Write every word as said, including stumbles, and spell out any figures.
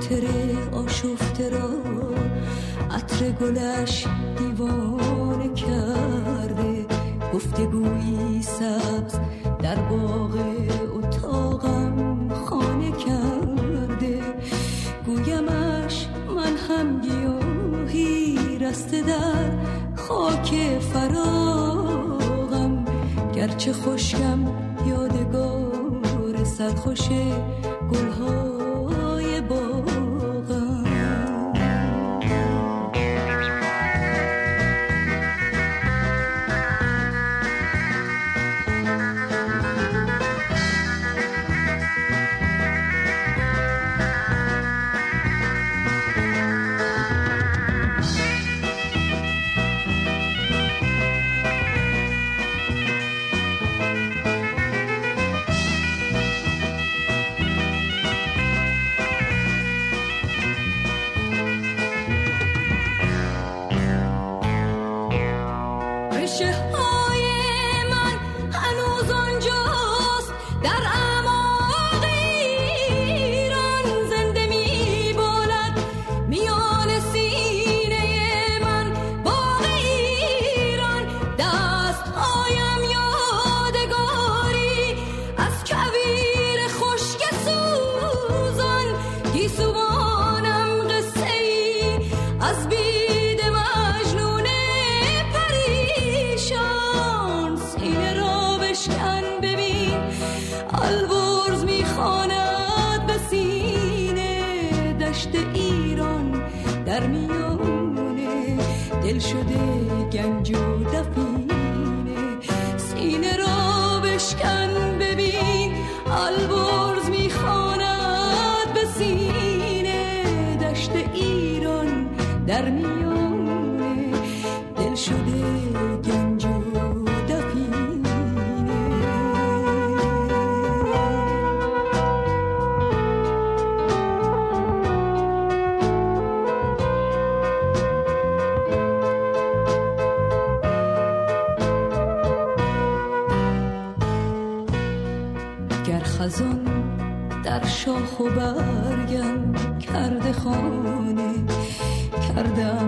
خاطر آشفته را عطر گلش دیوانه کرده. گفتگویی سبز در باغ اتاقم خانه کرده. گویمش من هم گیاهی رسته در خاک فراغم، گرچه خشکم یادگار سرخوش گلهای باغم. البرز میخواند به سینه دشت ایران در میانه دل شده گنج و دفینه. سینه را بشکن ببین البرز میخواند به سینه دشت ایران در میانه دل شده گنج و خزان در شاخ و برگم کرده خانه کردم